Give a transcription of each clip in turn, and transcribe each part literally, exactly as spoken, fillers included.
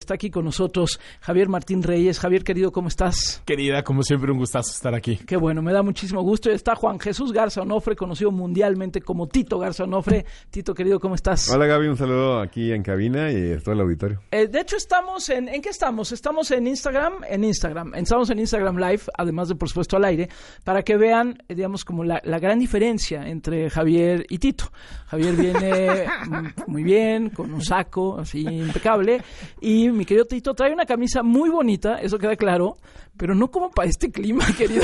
Está aquí con nosotros Javier Martín Reyes. Javier, querido, ¿cómo estás? Querida, como siempre, un gustazo estar aquí. Qué bueno, me da muchísimo gusto. Está Juan Jesús Garza Onofre, conocido mundialmente como Tito Garza Onofre. Tito, querido, ¿cómo estás? Hola, Gaby, un saludo aquí en cabina y a todo el auditorio. Eh, de hecho, estamos en... ¿En qué estamos? Estamos en Instagram, en Instagram. Estamos en Instagram Live, además de, por supuesto, al aire, para que vean, eh, digamos, como la, la gran diferencia entre Javier y Tito. Javier viene muy bien, con un saco así impecable, y mi querido Tito trae una camisa muy bonita, eso queda claro, pero no como para este clima, querido.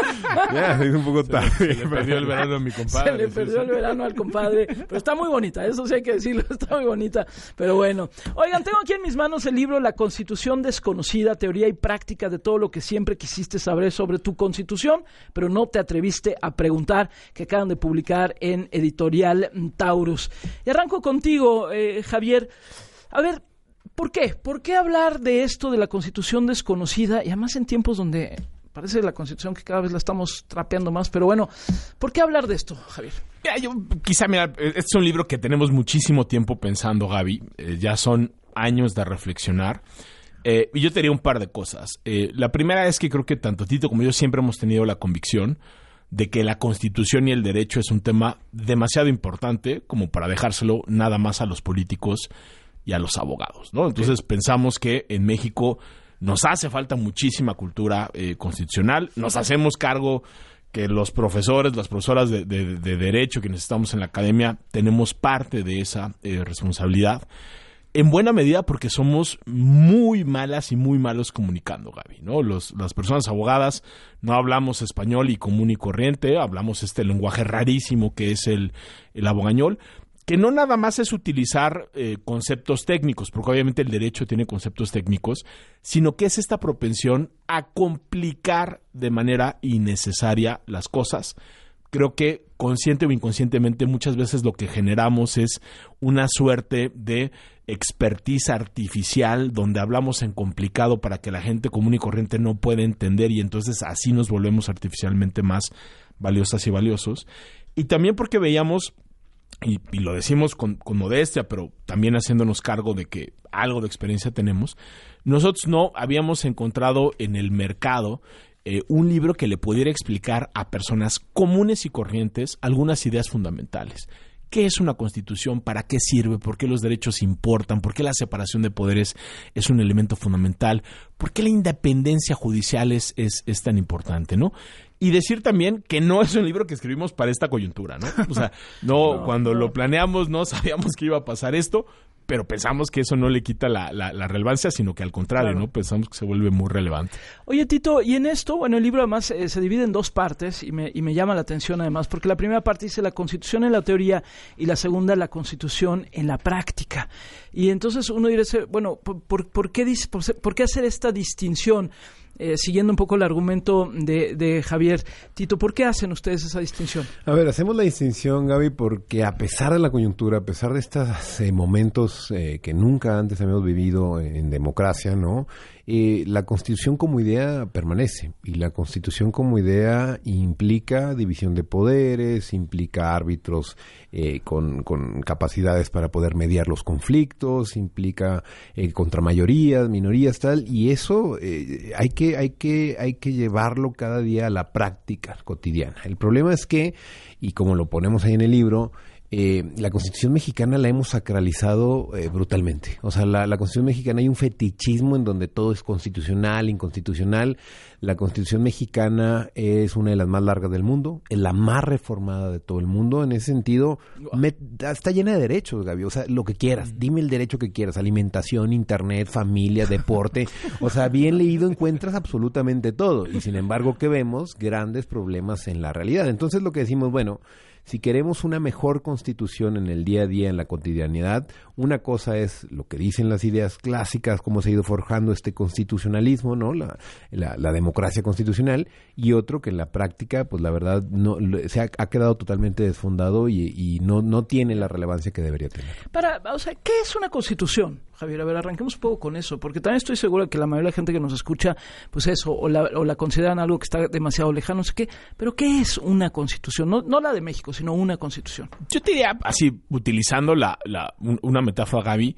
Ya, es un poco tarde. Se le, se le perdió el verano a mi compadre. Se le perdió el verano al compadre, pero está muy bonita, eso sí hay que decirlo, está muy bonita, pero bueno. Oigan, tengo aquí en mis manos el libro La Constitución Desconocida, teoría y práctica de todo lo que siempre quisiste saber sobre tu Constitución, pero no te atreviste a preguntar, que acaban de publicar en Editorial Taurus. Y arranco contigo, eh, Javier. A ver, ¿por qué? ¿Por qué hablar de esto de la Constitución desconocida? Y además en tiempos donde parece la Constitución que cada vez la estamos trapeando más, pero bueno, ¿por qué hablar de esto, Javier? Mira, yo quizá, mira, este es un libro que tenemos muchísimo tiempo pensando, Gaby. Eh, ya son años de reflexionar. Eh, y yo te diría un par de cosas. Eh, la primera es que creo que tanto Tito como yo siempre hemos tenido la convicción de que la Constitución y el derecho es un tema demasiado importante como para dejárselo nada más a los políticos y a los abogados, ¿no? Entonces okay. Pensamos que en México nos hace falta muchísima cultura eh, constitucional, nos hacemos cargo que los profesores, las profesoras de, de, de Derecho, quienes estamos en la academia, tenemos parte de esa eh, responsabilidad, en buena medida porque somos muy malas y muy malos comunicando, Gaby, ¿no? Los, las personas abogadas no hablamos español y común y corriente, hablamos este lenguaje rarísimo que es el, el abogañol, que no nada más es utilizar eh, conceptos técnicos, porque obviamente el derecho tiene conceptos técnicos, sino que es esta propensión a complicar de manera innecesaria las cosas. Creo que consciente o inconscientemente muchas veces lo que generamos es una suerte de expertise artificial donde hablamos en complicado para que la gente común y corriente no pueda entender y entonces así nos volvemos artificialmente más valiosas y valiosos. Y también porque veíamos... Y, y lo decimos con, con modestia, pero también haciéndonos cargo de que algo de experiencia tenemos, nosotros no habíamos encontrado en el mercado eh, un libro que le pudiera explicar a personas comunes y corrientes algunas ideas fundamentales. ¿Qué es una constitución? ¿Para qué sirve? ¿Por qué los derechos importan? ¿Por qué la separación de poderes es un elemento fundamental? ¿Por qué la independencia judicial es, es, es tan importante, ¿no? Y decir también que no es un libro que escribimos para esta coyuntura, ¿no? O sea, no, no cuando no. lo planeamos no sabíamos que iba a pasar esto, pero pensamos que eso no le quita la, la, la relevancia, sino que al contrario, claro. ¿no? Pensamos que se vuelve muy relevante. Oye, Tito, y en esto, bueno, el libro además eh, se divide en dos partes y me, y me llama la atención además, porque la primera parte dice la Constitución en la teoría y la segunda la Constitución en la práctica. Y entonces uno diría, bueno, ¿por, por, por, qué, por, por qué hacer esta distinción? Eh, siguiendo un poco el argumento de, de Javier, Tito, ¿por qué hacen ustedes esa distinción? A ver, hacemos la distinción, Gaby, porque a pesar de la coyuntura, a pesar de estos eh, momentos eh, que nunca antes habíamos vivido en democracia, ¿no? Eh, la Constitución como idea permanece y la Constitución como idea implica división de poderes, implica árbitros eh, con, con capacidades para poder mediar los conflictos, implica eh, contramayorías, minorías, tal, y eso eh, hay que hay que hay que llevarlo cada día a la práctica cotidiana. El problema es que, y como lo ponemos ahí en el libro, Eh, la Constitución mexicana la hemos sacralizado eh, brutalmente. O sea, la, la Constitución mexicana hay un fetichismo en donde todo es constitucional, inconstitucional. La Constitución mexicana es una de las más largas del mundo, es la más reformada de todo el mundo. En ese sentido, me, está llena de derechos, Gaby. O sea, lo que quieras, dime el derecho que quieras. Alimentación, internet, familia, deporte. O sea, bien leído encuentras absolutamente todo. Y sin embargo, ¿qué vemos? Grandes problemas en la realidad. Entonces, lo que decimos, bueno, si queremos una mejor constitución en el día a día, en la cotidianidad, una cosa es lo que dicen las ideas clásicas, cómo se ha ido forjando este constitucionalismo, ¿no? La, la, la democracia constitucional, y otro que en la práctica, pues la verdad, no se ha, ha quedado totalmente desfondado y, y no, no tiene la relevancia que debería tener. Para, o sea, ¿qué es una constitución, Javier? A ver, arranquemos un poco con eso, porque también estoy seguro que la mayoría de la gente que nos escucha, pues eso, o la, o la consideran algo que está demasiado lejano, no sé qué, pero ¿qué es una constitución? No, no la de México, sino una constitución. Yo te diría, así, utilizando la, la, una metáfora, Gaby,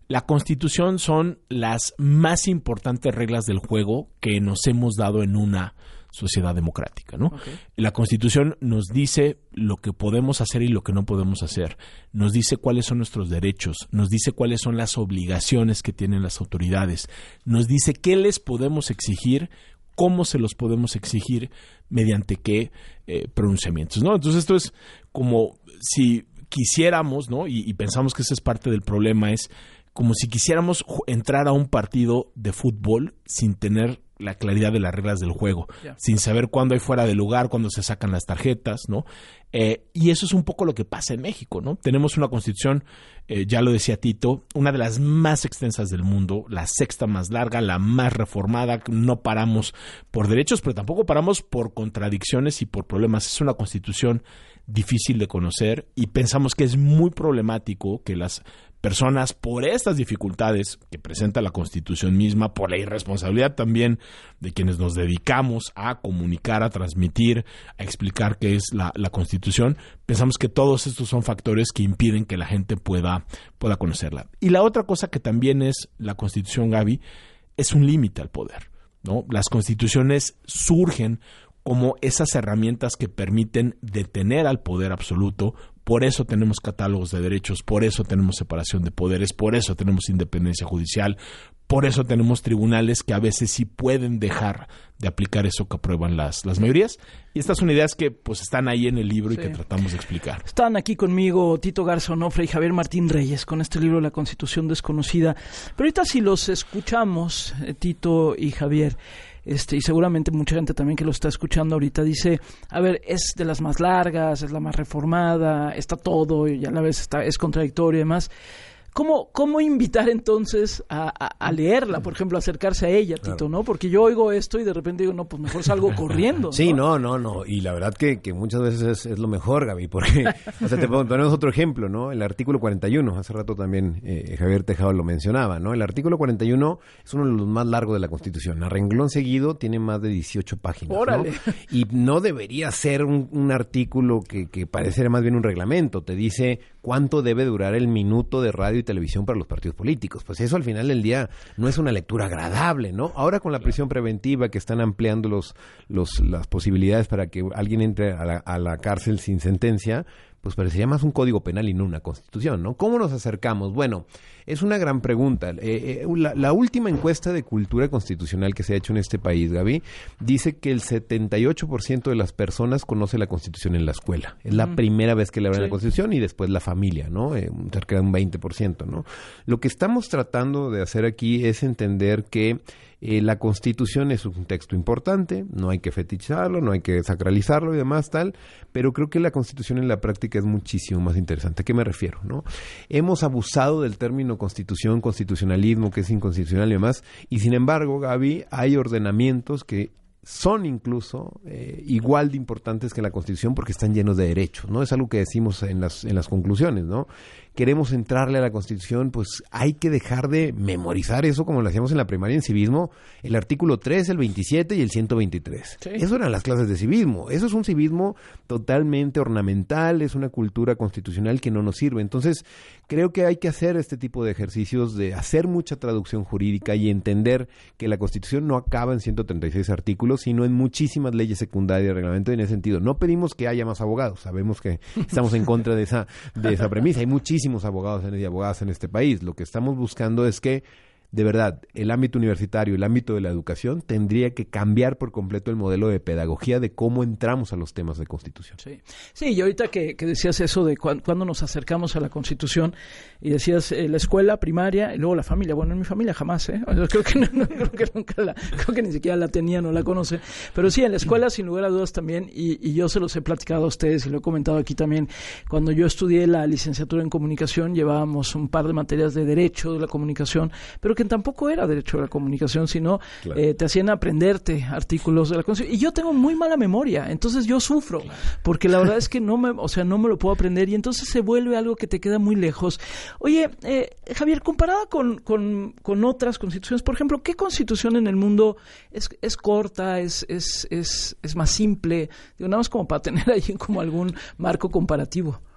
La Constitución son las más importantes reglas del juego que nos hemos dado en una sociedad democrática, ¿no? Okay. La Constitución nos dice lo que podemos hacer y lo que no podemos hacer. Nos dice cuáles son nuestros derechos, nos dice cuáles son las obligaciones que tienen las autoridades, nos dice qué les podemos exigir, cómo se los podemos exigir, mediante qué eh, pronunciamientos, ¿no? Entonces esto es como si quisiéramos, ¿no? Y, y pensamos que ese es parte del problema, es como si quisiéramos entrar a un partido de fútbol sin tener la claridad de las reglas del juego, yeah. sin saber cuándo hay fuera de lugar, cuándo se sacan las tarjetas, ¿no? Eh, y eso es un poco lo que pasa en México, ¿no? Tenemos una constitución, eh, ya lo decía Tito, una de las más extensas del mundo, la sexta más larga, la más reformada, no paramos por derechos, pero tampoco paramos por contradicciones y por problemas. Es una constitución difícil de conocer y pensamos que es muy problemático que las personas, por estas dificultades que presenta la Constitución misma, por la irresponsabilidad también de quienes nos dedicamos a comunicar, a transmitir, a explicar qué es la, la Constitución, pensamos que todos estos son factores que impiden que la gente pueda, pueda conocerla. Y la otra cosa que también es la Constitución, Gaby, es un límite al poder, ¿no? Las constituciones surgen como esas herramientas que permiten detener al poder absoluto. Por eso tenemos catálogos de derechos, por eso tenemos separación de poderes, por eso tenemos independencia judicial, por eso tenemos tribunales que a veces sí pueden dejar de aplicar eso que aprueban las, las mayorías. Y estas son ideas que pues están ahí en el libro sí. y que tratamos de explicar. Están aquí conmigo Tito Garza Onofre y Javier Martín Reyes con este libro La Constitución Desconocida. Pero ahorita si los escuchamos, eh, Tito y Javier, Este, y seguramente mucha gente también que lo está escuchando ahorita dice, a ver, es de las más largas, es la más reformada, está todo y a la vez está, es contradictorio y demás. ¿Cómo, cómo invitar entonces a, a, a leerla, por ejemplo, acercarse a ella, Tito, claro. ¿no? Porque yo oigo esto y de repente digo, no, pues mejor salgo corriendo. Sí, ¿no? no, no, no. Y la verdad que, que muchas veces es, es lo mejor, Gaby, porque, o sea, te ponemos otro ejemplo, ¿no? El artículo cuarenta y uno, hace rato también eh, Javier Tejado lo mencionaba, ¿no? El artículo cuarenta y uno es uno de los más largos de la Constitución. A renglón seguido tiene más de dieciocho páginas, ¡Órale! ¿no? Y no debería ser un, un artículo que, que pareciera más bien un reglamento. Te dice cuánto debe durar el minuto de radio y televisión para los partidos políticos. Pues eso al final del día no es una lectura agradable, ¿no? Ahora con la prisión preventiva que están ampliando los, los las posibilidades para que alguien entre a la, a la cárcel sin sentencia, pues parecería más un código penal y no una constitución, ¿no? ¿Cómo nos acercamos? Bueno, es una gran pregunta. Eh, eh, la, la última encuesta de cultura constitucional que se ha hecho en este país, Gaby, dice que el setenta y ocho por ciento de las personas conoce la Constitución en la escuela. Es la mm. primera vez que le hablan sí. la Constitución y después la familia, ¿no? Eh, cerca de un veinte por ciento, ¿no? Lo que estamos tratando de hacer aquí es entender que Eh, la Constitución es un texto importante, no hay que fetichizarlo, no hay que sacralizarlo y demás tal, pero creo que la Constitución en la práctica es muchísimo más interesante. ¿A qué me refiero, no? Hemos abusado del término Constitución, constitucionalismo, que es inconstitucional y demás, y sin embargo, Gaby, hay ordenamientos que son incluso eh, igual de importantes que la Constitución porque están llenos de derechos, ¿no? Es algo que decimos en las, en las conclusiones, ¿no? Queremos entrarle a la Constitución, pues hay que dejar de memorizar eso como lo hacíamos en la primaria en civismo, el artículo tres, el veintisiete y el ciento veintitrés. Sí. Eso eran las clases de civismo. Eso es un civismo totalmente ornamental, es una cultura constitucional que no nos sirve. Entonces, creo que hay que hacer este tipo de ejercicios de hacer mucha traducción jurídica y entender que la Constitución no acaba en ciento treinta y seis artículos, sino en muchísimas leyes secundarias y reglamentos. En ese sentido, no pedimos que haya más abogados, sabemos que estamos en contra de esa, de esa premisa. Hay muchísimos abogados y abogadas en este país. Lo que estamos buscando es que, de verdad, el ámbito universitario, el ámbito de la educación, tendría que cambiar por completo el modelo de pedagogía de cómo entramos a los temas de Constitución. Sí, sí, y ahorita que, que decías eso de cu- cuando nos acercamos a la Constitución, y decías eh, la escuela primaria y luego la familia. Bueno, en mi familia jamás, ¿eh? Yo creo que, no, no, creo que nunca la, creo que ni siquiera la tenía, no la conoce. Pero sí, en la escuela, sin lugar a dudas también, y, y yo se los he platicado a ustedes y lo he comentado aquí también, cuando yo estudié la licenciatura en comunicación, llevábamos un par de materias de derecho de la comunicación, pero que tampoco era derecho a la comunicación, sino claro. eh, te hacían aprenderte artículos de la Constitución. Y yo tengo muy mala memoria, entonces yo sufro, claro. porque la verdad es que no me, o sea, no me lo puedo aprender y entonces se vuelve algo que te queda muy lejos. Oye, eh, Javier, comparada con, con, con otras constituciones, por ejemplo, ¿qué constitución en el mundo es, es corta, es, es, es, es más simple? Digo, nada más como para tener ahí como algún marco comparativo.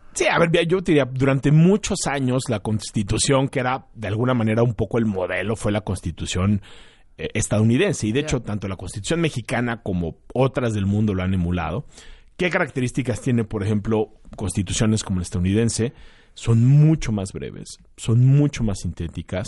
Sí, a ver, yo diría, durante muchos años la Constitución, que era de alguna manera un poco el modelo, fue la Constitución eh, estadounidense. Y de yeah. hecho, tanto la Constitución mexicana como otras del mundo lo han emulado. ¿Qué características tiene, por ejemplo, constituciones como la estadounidense? Son mucho más breves, son mucho más sintéticas.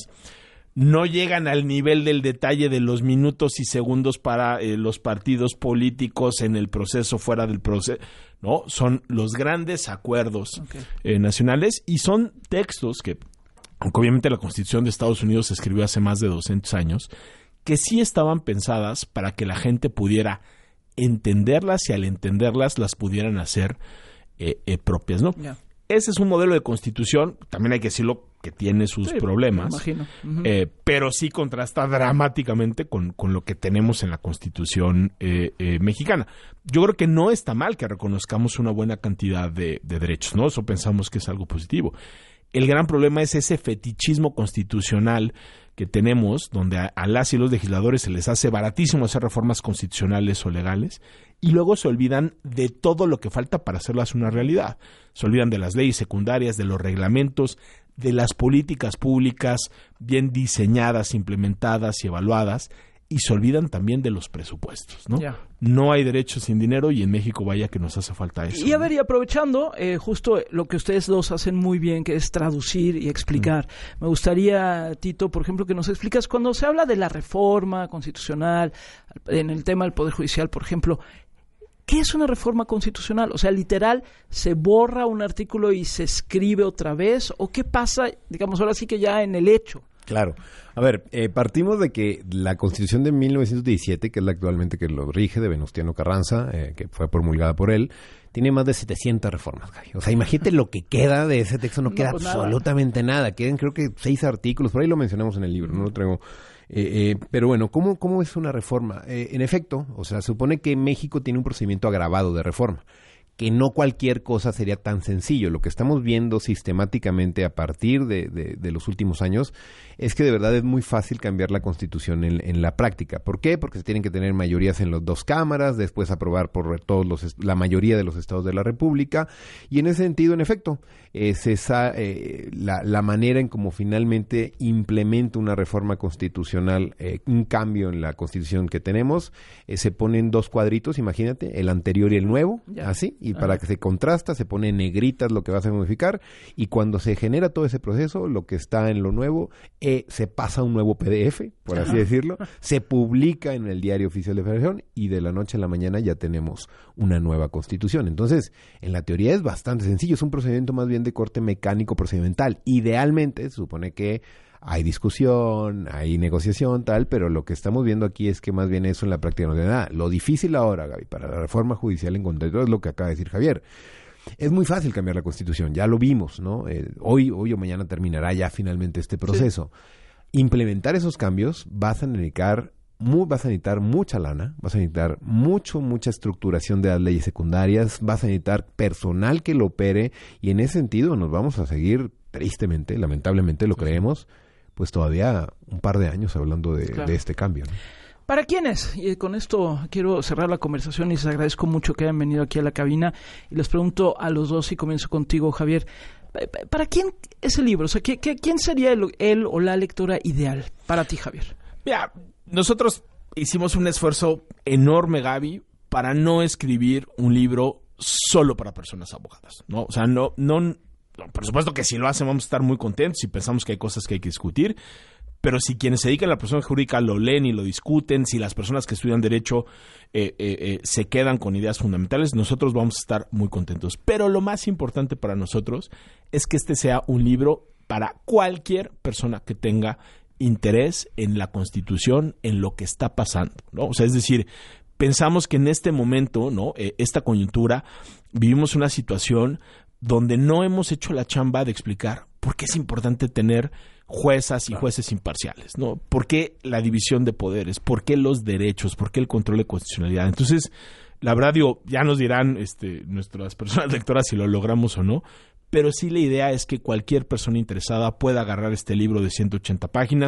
No llegan al nivel del detalle de los minutos y segundos para eh, los partidos políticos en el proceso, fuera del proceso, ¿no? Son los grandes acuerdos okay. eh, nacionales y son textos que, aunque obviamente la Constitución de Estados Unidos se escribió hace más de doscientos años, que sí estaban pensadas para que la gente pudiera entenderlas y al entenderlas las pudieran hacer eh, eh, propias, ¿no? Yeah. Ese es un modelo de constitución, también hay que decirlo, que tiene sus sí, problemas, me imagino. Uh-huh. eh, pero sí contrasta dramáticamente con, con lo que tenemos en la Constitución eh, eh, mexicana. Yo creo que no está mal que reconozcamos una buena cantidad de, de derechos, ¿no? Eso pensamos que es algo positivo. El gran problema es ese fetichismo constitucional que tenemos, donde a, a las y los legisladores se les hace baratísimo hacer reformas constitucionales o legales, y luego se olvidan de todo lo que falta para hacerlas una realidad. Se olvidan de las leyes secundarias, de los reglamentos, de las políticas públicas bien diseñadas, implementadas y evaluadas, y se olvidan también de los presupuestos, ¿no? Yeah. No hay derechos sin dinero y en México vaya que nos hace falta eso. Y a ¿no? ver, y aprovechando eh, justo lo que ustedes dos hacen muy bien, que es traducir y explicar. Mm. Me gustaría, Tito, por ejemplo, que nos explicas cuando se habla de la reforma constitucional, en el tema del Poder Judicial, por ejemplo, ¿qué es una reforma constitucional? O sea, literal, ¿se borra un artículo y se escribe otra vez? ¿O qué pasa, digamos, ahora sí que ya en el hecho? Claro. A ver, eh, partimos de que la Constitución de mil novecientos diecisiete, que es la actualmente que lo rige, de Venustiano Carranza, eh, que fue promulgada por él, tiene más de setecientas reformas, Gaby. O sea, imagínate lo que queda de ese texto, no, no queda pues absolutamente nada. nada. Quedan creo que seis artículos, por ahí lo mencionamos en el libro, no lo traigo. Eh, eh, pero bueno, ¿cómo, cómo es una reforma? Eh, en efecto, o sea, supone que México tiene un procedimiento agravado de reforma, que no cualquier cosa sería tan sencillo. Lo que estamos viendo sistemáticamente a partir de, de, de los últimos años es que de verdad es muy fácil cambiar la Constitución en, en la práctica. ¿Por qué? Porque se tienen que tener mayorías en las dos cámaras, después aprobar por todos los la mayoría de los estados de la República, y en ese sentido, en efecto, es esa eh, la, la manera en cómo finalmente implementa una reforma constitucional, eh, un cambio en la Constitución que tenemos, eh, se ponen dos cuadritos, imagínate, el anterior y el nuevo, ya. así, y para que se contrasta, se pone en negritas lo que vas a modificar, y cuando se genera todo ese proceso, lo que está en lo nuevo, eh, se pasa a un nuevo P D F, por así decirlo, se publica en el Diario Oficial de la Federación, y de la noche a la mañana ya tenemos una nueva Constitución. Entonces, en la teoría es bastante sencillo, es un procedimiento más bien de corte mecánico procedimental. Idealmente, se supone que hay discusión, hay negociación, tal, pero lo que estamos viendo aquí es que más bien eso en la práctica no tiene nada. Lo difícil ahora, Gaby, para la reforma judicial en contexto es lo que acaba de decir Javier. Es muy fácil cambiar la Constitución, ya lo vimos, ¿no? Eh, hoy, hoy o mañana terminará ya finalmente este proceso. Sí. Implementar esos cambios vas a necesitar, muy, vas a necesitar mucha lana, vas a necesitar mucho, mucha estructuración de las leyes secundarias, vas a necesitar personal que lo opere, y en ese sentido nos vamos a seguir, tristemente, lamentablemente lo creemos, pues todavía un par de años hablando de, claro. de este cambio, ¿no? ¿Para quiénes? Y con esto quiero cerrar la conversación y les agradezco mucho que hayan venido aquí a la cabina. Y les pregunto a los dos, y comienzo contigo, Javier, ¿para quién es el libro? O sea, ¿qué, qué, ¿quién sería el, el o la lectora ideal para ti, Javier? Mira, nosotros hicimos un esfuerzo enorme, Gaby, para no escribir un libro solo para personas abogadas, ¿no? O sea, no, no, por supuesto que si lo hacen vamos a estar muy contentos y pensamos que hay cosas que hay que discutir, pero si quienes se dedican a la profesión jurídica lo leen y lo discuten, si las personas que estudian Derecho eh, eh, eh, se quedan con ideas fundamentales, nosotros vamos a estar muy contentos. Pero lo más importante para nosotros es que este sea un libro para cualquier persona que tenga interés en la Constitución, en lo que está pasando, ¿no? O sea, es decir, pensamos que en este momento, ¿no? Eh, esta coyuntura, vivimos una situación donde no hemos hecho la chamba de explicar por qué es importante tener juezas y jueces imparciales, ¿no? ¿Por qué la división de poderes? ¿Por qué los derechos? ¿Por qué el control de constitucionalidad? Entonces, la verdad, digo, ya nos dirán este, nuestras personas lectoras si lo logramos o no, pero sí la idea es que cualquier persona interesada pueda agarrar este libro de ciento ochenta páginas,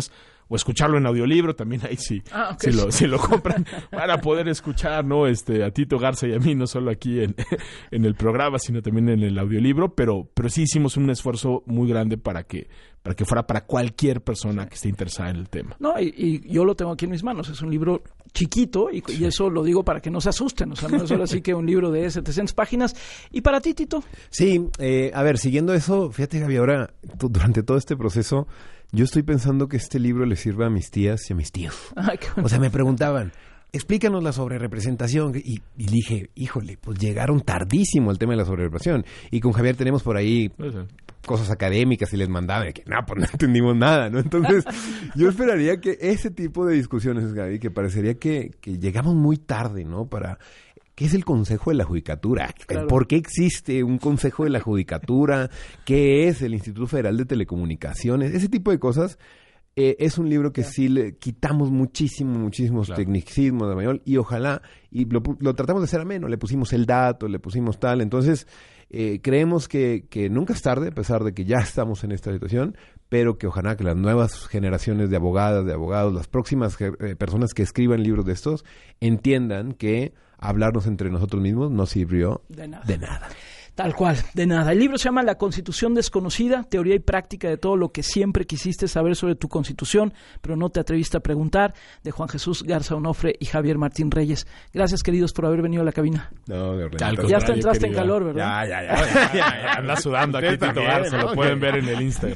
o escucharlo en audiolibro, también ahí sí, ah, okay. si, lo, si lo compran, para poder escuchar, ¿no? Este, a Tito Garza y a mí, no solo aquí en, en el programa, sino también en el audiolibro, pero, pero sí hicimos un esfuerzo muy grande para que, para que fuera para cualquier persona que esté interesada en el tema. No, y, y yo lo tengo aquí en mis manos, es un libro chiquito, y, sí. y eso lo digo para que no se asusten, o sea, no es solo así que un libro de setecientas páginas. ¿Y para ti, Tito? Sí, eh, a ver, siguiendo eso, fíjate, Gaby, ahora, t- durante todo este proceso, yo estoy pensando que este libro le sirva a mis tías y a mis tíos. Ay, qué bueno. O sea, me preguntaban, explícanos la sobrerepresentación. Y, y dije, híjole, pues llegaron tardísimo al tema de la sobrerepresentación. Y con Javier tenemos por ahí cosas académicas y les mandaban, que no, pues no entendimos nada, ¿no? Entonces, yo esperaría que ese tipo de discusiones, Gaby, que parecería que, que llegamos muy tarde, ¿no? Para... ¿Qué es el Consejo de la Judicatura? Claro. ¿Por qué existe un Consejo de la Judicatura? ¿Qué es el Instituto Federal de Telecomunicaciones? Ese tipo de cosas. Eh, es un libro que yeah. sí le quitamos muchísimo, muchísimos claro. tecnicismos de español y ojalá, y lo, lo tratamos de hacer ameno, le pusimos el dato, le pusimos tal, entonces eh, creemos que, que nunca es tarde, a pesar de que ya estamos en esta situación, pero que ojalá que las nuevas generaciones de abogadas, de abogados, las próximas eh, personas que escriban libros de estos, entiendan que hablarnos entre nosotros mismos no sirvió de nada. De nada. Tal cual, de nada. El libro se llama La Constitución Desconocida, teoría y práctica de todo lo que siempre quisiste saber sobre tu Constitución, pero no te atreviste a preguntar, de Juan Jesús Garza Onofre y Javier Martín Reyes. Gracias, queridos, por haber venido a la cabina. No, de verdad. Ya hasta entraste querido. En calor, ¿verdad? Ya, ya, ya. ya, ya, ya anda sudando aquí Tito Garza, ¿no? Lo pueden ver en el Instagram.